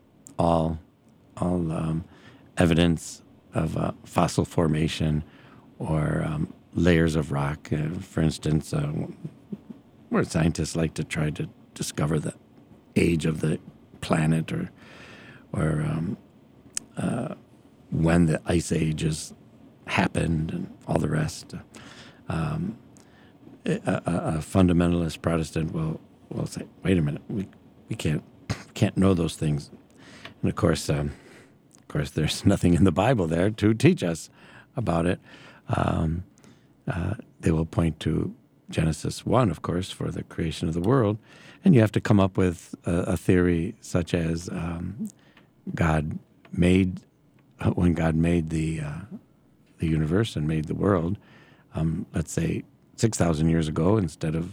all all um, evidence of uh, fossil formation or um, layers of rock, uh, for instance, uh, where scientists like to try to discover the age of the planet or or um, uh, when the ice ages happened and all the rest. Um, a, a, a fundamentalist Protestant will will say, "Wait a minute, we we can't can't know those things." And of course, um, of course, there's nothing in the Bible there to teach us about it. Um, uh, they will point to Genesis one, of course, for the creation of the world. And you have to come up with a, a theory such as um, God made, uh, when God made the uh, the universe and made the world, um, let's say six thousand years ago instead of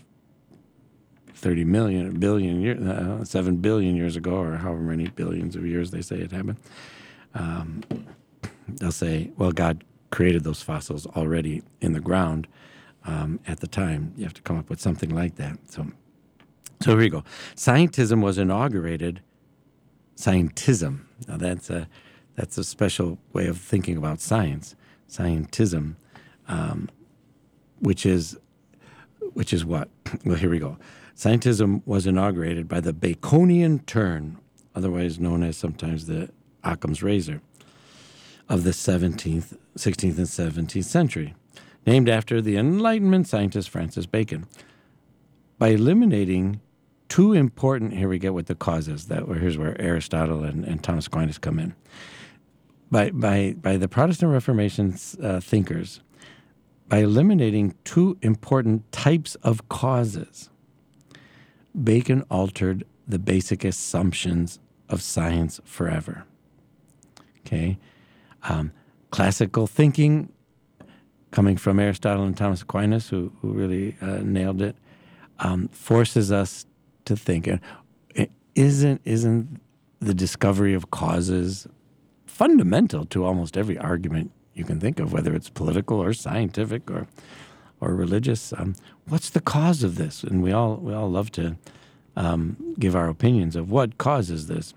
thirty million, billion years, uh, seven billion years ago, or however many billions of years they say it happened. Um, they'll say, well, God created those fossils already in the ground um, at the time. You have to come up with something like that. So. So here you go. Scientism was inaugurated. Scientism. Now that's a that's a special way of thinking about science. Scientism, um, which is which is what? Well, here we go. Scientism was inaugurated by the Baconian turn, otherwise known as sometimes the Occam's razor, of the seventeenth, sixteenth, and seventeenth century, named after the Enlightenment scientist Francis Bacon. By eliminating two important, here we get what the cause is, that, here's where Aristotle and, and Thomas Aquinas come in. By, by, by the Protestant Reformation's uh, thinkers, by eliminating two important types of causes, Bacon altered the basic assumptions of science forever. Okay? Um, classical thinking, coming from Aristotle and Thomas Aquinas, who, who really uh, nailed it, um, forces us to think. And isn't, isn't the discovery of causes fundamental to almost every argument you can think of, whether it's political or scientific or or religious? Um, what's the cause of this? And we all we all love to um, give our opinions of what causes this.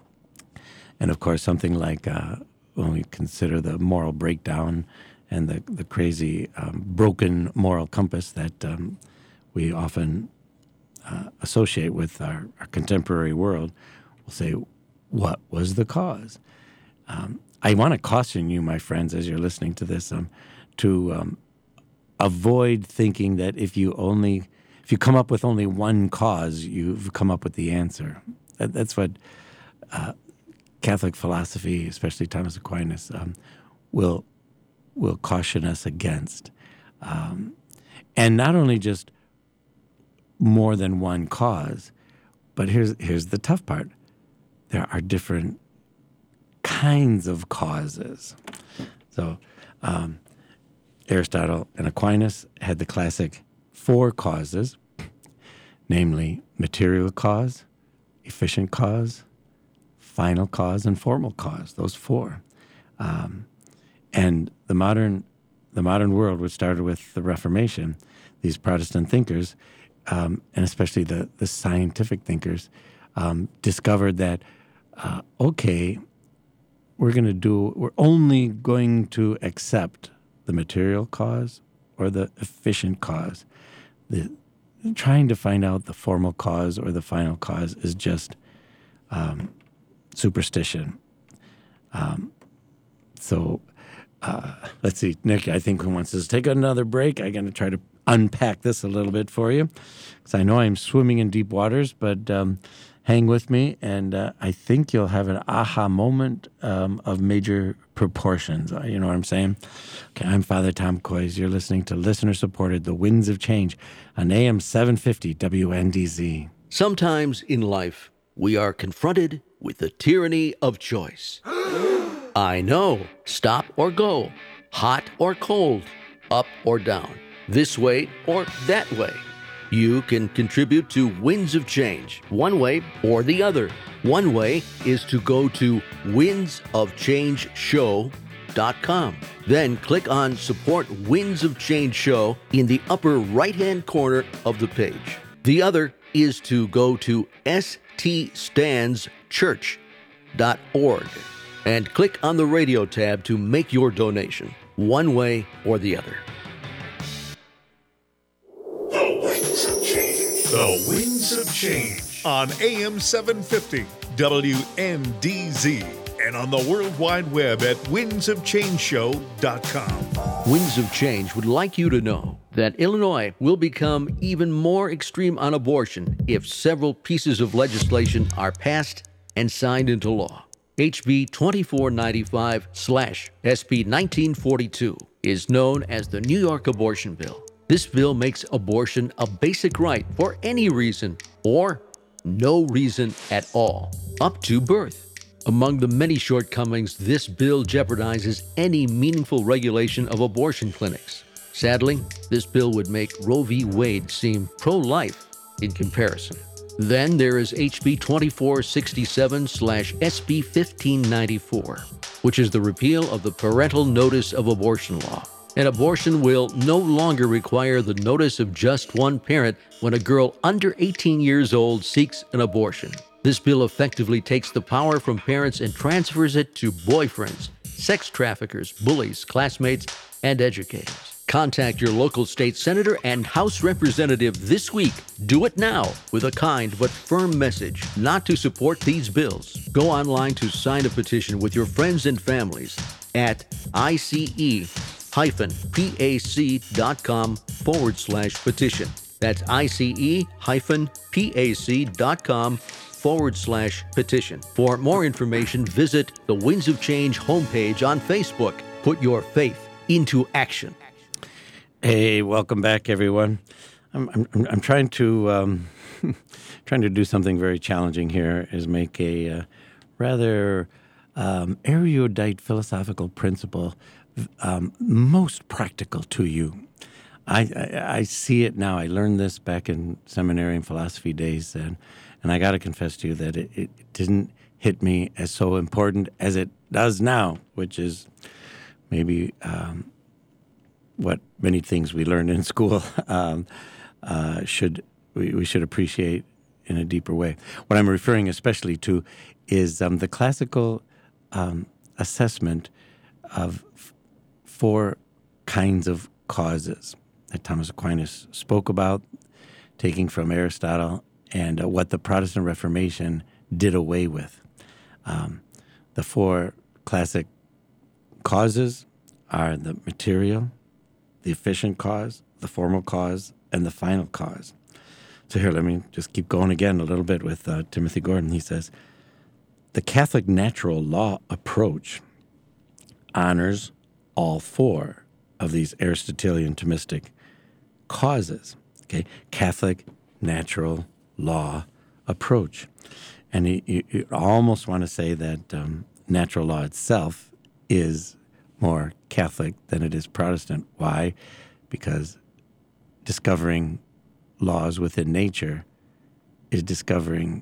And of course, something like uh, when we consider the moral breakdown and the the crazy um, broken moral compass that um, we often uh, associate with our, our contemporary world, we'll say, what was the cause? Um, I want to caution you, my friends, as you're listening to this, um, to um, avoid thinking that if you only, if you come up with only one cause, you've come up with the answer. That, that's what uh, Catholic philosophy, especially Thomas Aquinas, um, will will caution us against. Um, and not only just more than one cause, but here's here's the tough part: there are different kinds of causes. So um, Aristotle and Aquinas had the classic four causes, namely material cause, efficient cause, final cause, and formal cause, those four. Um, and the modern the modern world, which started with the Reformation, these Protestant thinkers, um, and especially the, the scientific thinkers, um, discovered that, uh, okay, we're going to do, we're only going to accept the material cause or the efficient cause. The, trying to find out the formal cause or the final cause is just um, superstition. Um, so uh, let's see, Nick, I think, who wants us to take another break? I'm going to try to unpack this a little bit for you, because I know I'm swimming in deep waters, but um, hang with me, and uh, I think you'll have an aha moment um, of major proportions. Uh, you know what I'm saying? Okay, I'm Father Tom Kois. You're listening to listener-supported The Winds of Change on A M seven fifty W N D Z. Sometimes in life, we are confronted with the tyranny of choice. I know. Stop or go. Hot or cold. Up or down. This way or that way. You can contribute to Winds of Change, one way or the other. One way is to go to winds of change show dot com. Then click on Support Winds of Change Show in the upper right-hand corner of the page. The other is to go to s t stands church dot org and click on the radio tab to make your donation, one way or the other. The Winds of Change. The Winds of Change on A M seven fifty W N D Z and on the World Wide Web at winds of change show dot com. Winds of Change would like you to know that Illinois will become even more extreme on abortion if several pieces of legislation are passed and signed into law. H B twenty-four ninety-five slash S B nineteen forty-two is known as the New York Abortion Bill. This bill makes abortion a basic right for any reason or no reason at all, up to birth. Among the many shortcomings, this bill jeopardizes any meaningful regulation of abortion clinics. Sadly, this bill would make Roe v. Wade seem pro-life in comparison. Then there is H B twenty-four sixty-seven slash S B fifteen ninety-four, which is the repeal of the parental notice of abortion law. An abortion will no longer require the notice of just one parent when a girl under eighteen years old seeks an abortion. This bill effectively takes the power from parents and transfers it to boyfriends, sex traffickers, bullies, classmates, and educators. Contact your local state senator and House representative this week. Do it now with a kind but firm message not to support these bills. Go online to sign a petition with your friends and families at ice-pac.com forward slash petition. That's ice-pac.com forward slash petition. For more information, visit the Winds of Change homepage on Facebook. Put your faith into action. Hey, welcome back, everyone. I'm I'm, I'm trying to um, trying to do something very challenging here. Is make a uh, rather um, erudite philosophical principle um, most practical to you. I, I I see it now. I learned this back in seminary and philosophy days, and and I got to confess to you that it, it didn't hit me as so important as it does now, which is maybe. Um, what many things we learned in school um, uh, should we, we should appreciate in a deeper way. What I'm referring especially to is um, the classical um, assessment of f- four kinds of causes that Thomas Aquinas spoke about, taking from Aristotle, and uh, what the Protestant Reformation did away with. Um, the four classic causes are the material, the efficient cause, the formal cause, and the final cause. So here, let me just keep going again a little bit with uh, Timothy Gordon. He says, the Catholic natural law approach honors all four of these Aristotelian Thomistic causes. Okay, Catholic natural law approach. And you, you, you almost want to say that um, natural law itself is more Catholic than it is Protestant. Why? Because discovering laws within nature is discovering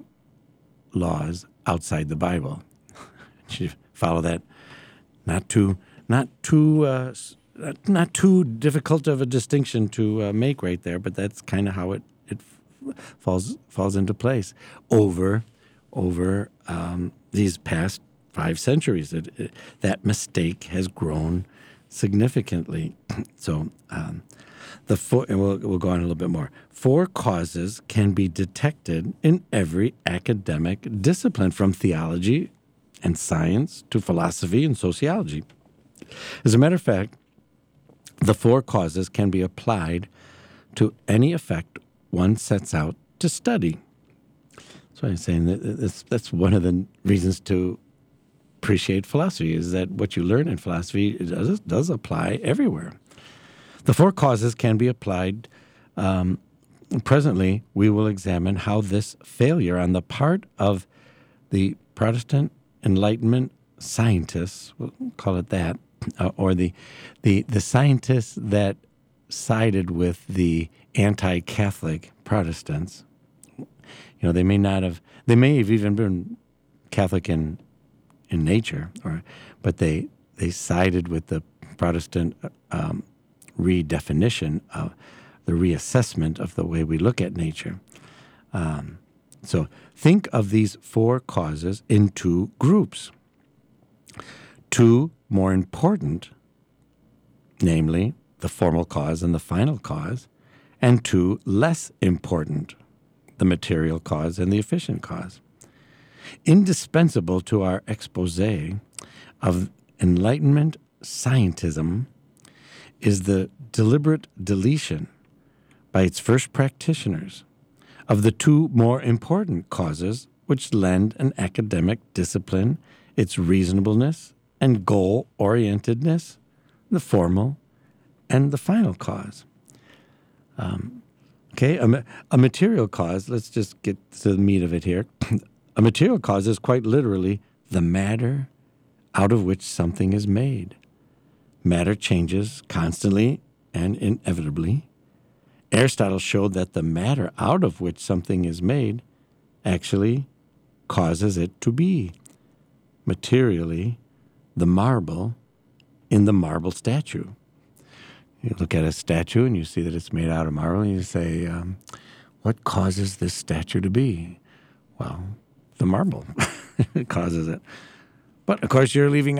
laws outside the Bible. You follow that? Not too, not too, uh, not too difficult of a distinction to uh, make right there, but that's kind of how it it falls falls into place over over um, these past five centuries. It, it, that mistake has grown significantly. So um, the four, and we'll, we'll go on a little bit more. Four causes can be detected in every academic discipline, from theology and science to philosophy and sociology. As a matter of fact, the four causes can be applied to any effect one sets out to study. So I'm saying that that's, that's one of the reasons to appreciate philosophy, is that what you learn in philosophy does, does apply everywhere. The four causes can be applied. Um, presently, we will examine how this failure on the part of the Protestant Enlightenment scientists, we'll call it that, uh, or the, the the scientists that sided with the anti-Catholic Protestants. You know, they may not have, they may have even been Catholic in in nature, or but they they sided with the Protestant um, redefinition of the reassessment of the way we look at nature. Um, so think of these four causes in two groups. Two more important, namely the formal cause and the final cause, and two less important, the material cause and the efficient cause. Indispensable to our expose of Enlightenment scientism is the deliberate deletion by its first practitioners of the two more important causes which lend an academic discipline its reasonableness and goal-orientedness, the formal and the final cause. Um, okay, a, a material cause, let's just get to the meat of it here. A material cause is quite literally the matter out of which something is made. Matter changes constantly and inevitably. Aristotle showed that the matter out of which something is made actually causes it to be. Materially, the marble in the marble statue. You look at a statue and you see that it's made out of marble, and you say, um, what causes this statue to be? Well, the marble causes it. But, of course, you're leaving out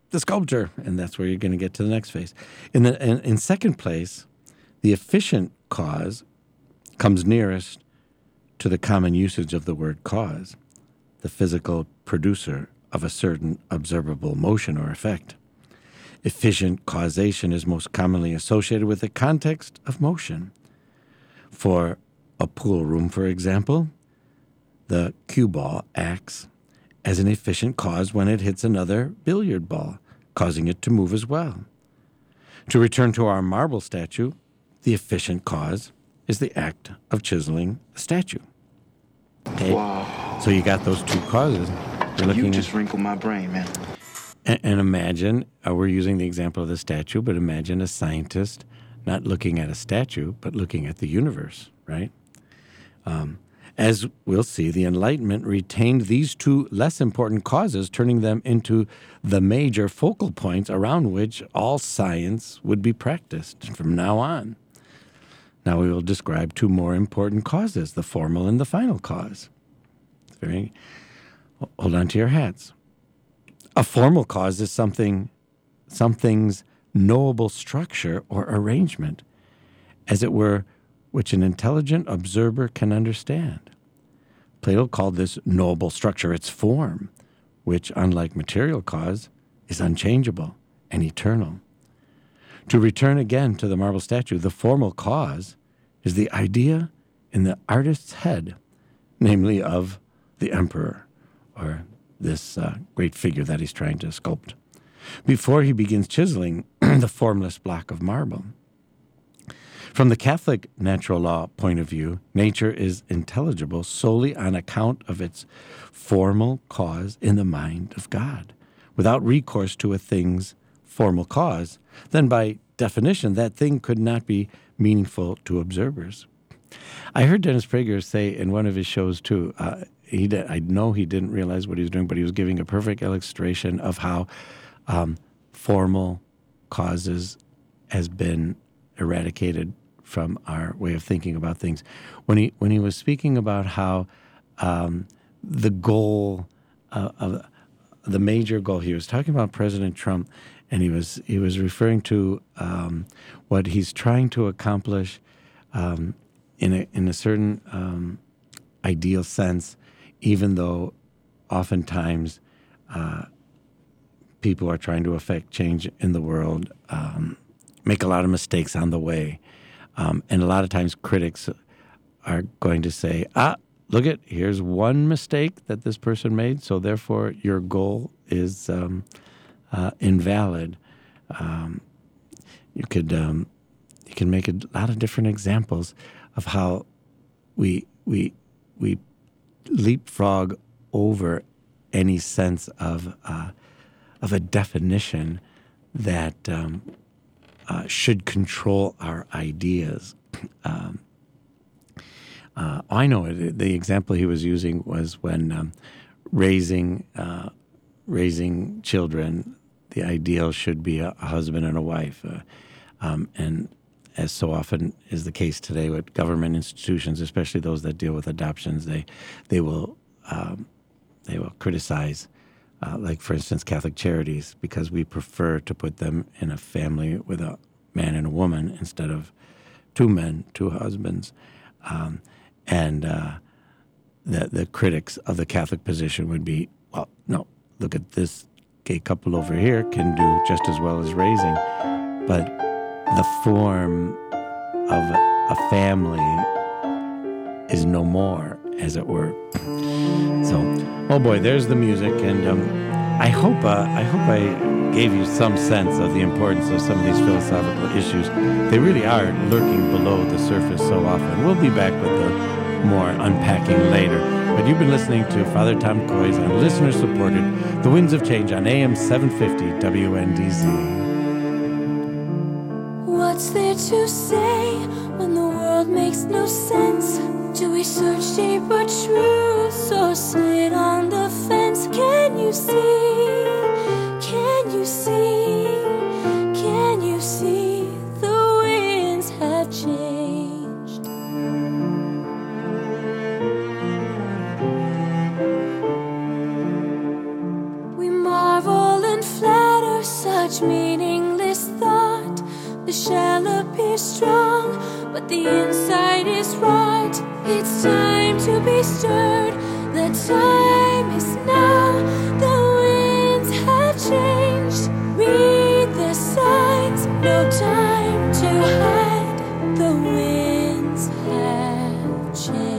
the sculpture, and that's where you're going to get to the next phase. In the in, in second place, the efficient cause comes nearest to the common usage of the word cause, the physical producer of a certain observable motion or effect. Efficient causation is most commonly associated with the context of motion. For a pool room, for example, the cue ball acts as an efficient cause when it hits another billiard ball, causing it to move as well. To return to our marble statue, the efficient cause is the act of chiseling the statue. Okay? Wow. So you got those two causes. You're You looking just at, wrinkled my brain, man. and, and imagine, uh, we're using the example of the statue, but imagine a scientist not looking at a statue, but looking at the universe, right? Um, as we'll see, the Enlightenment retained these two less important causes, turning them into the major focal points around which all science would be practiced from now on. Now we will describe two more important causes, the formal and the final cause. Very, hold on to your hats. A formal cause is something, something's knowable structure or arrangement, as it were, which an intelligent observer can understand. Plato called this knowable structure its form, which, unlike material cause, is unchangeable and eternal. To return again to the marble statue, the formal cause is the idea in the artist's head, namely of the emperor, or this uh, great figure that he's trying to sculpt, before he begins chiseling the formless block of marble. From the Catholic natural law point of view, nature is intelligible solely on account of its formal cause in the mind of God. Without recourse to a thing's formal cause, then by definition, that thing could not be meaningful to observers. I heard Dennis Prager say in one of his shows, too, uh, he did, I know he didn't realize what he was doing, but he was giving a perfect illustration of how um, formal causes has been eradicated from our way of thinking about things. When he when he was speaking about how um, the goal uh, of the major goal, he was talking about President Trump, and he was he was referring to um, what he's trying to accomplish um, in a in a certain um, ideal sense, even though oftentimes uh, people are trying to affect change in the world, um, make a lot of mistakes on the way. Um, and a lot of times critics are going to say, ah, look at, here's one mistake that this person made, so therefore your goal is um, uh, invalid. Um, you could um, you can make a lot of different examples of how we we we leapfrog over any sense of uh, of a definition that um, Uh, should control our ideas. Um, uh, I know it. The example he was using was when um, raising uh, raising children, the ideal should be a, a husband and a wife. Uh, um, and as so often is the case today with government institutions, especially those that deal with adoptions, they they will um, they will criticize. Uh, like, for instance, Catholic Charities, because we prefer to put them in a family with a man and a woman instead of two men, two husbands. Um, and uh, the, the critics of the Catholic position would be, well, no, look at this gay couple over here can do just as well as raising. But the form of a family is no more, as it were. So, oh boy, there's the music, and um, I hope uh, I hope I gave you some sense of the importance of some of these philosophical issues. They really are lurking below the surface so often. We'll be back with the more unpacking later. But you've been listening to Father Tom Koys on listener-supported The Winds of Change on A M seven fifty W N D Z. What's there to say when the world makes no sense? Do we search deeper truths or sit on the fence? Can you see? Can you see? Can you see the winds have changed? We marvel and flatter, such meaningless thought. The shell appears strong, but the inside is right. It's time to be stirred. The time is now. The winds have changed. Read the signs. No time to hide. The winds have changed.